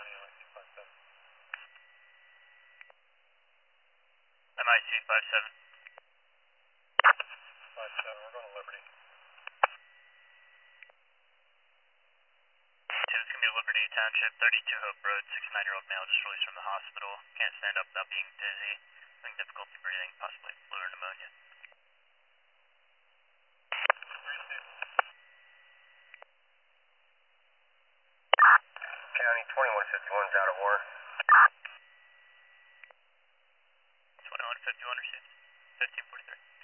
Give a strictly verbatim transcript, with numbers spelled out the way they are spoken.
M I C five seven. five seven, we're going to Liberty. Tim, it's going to be Liberty Township, thirty-two Hope Road, sixty-nine-year-old male just released from the hospital. Can't stand up without being dizzy, having difficulty breathing, possibly flu or pneumonia. County twenty-one fifty-one is out of war. twenty-one fifty-one received, fifteen forty-three.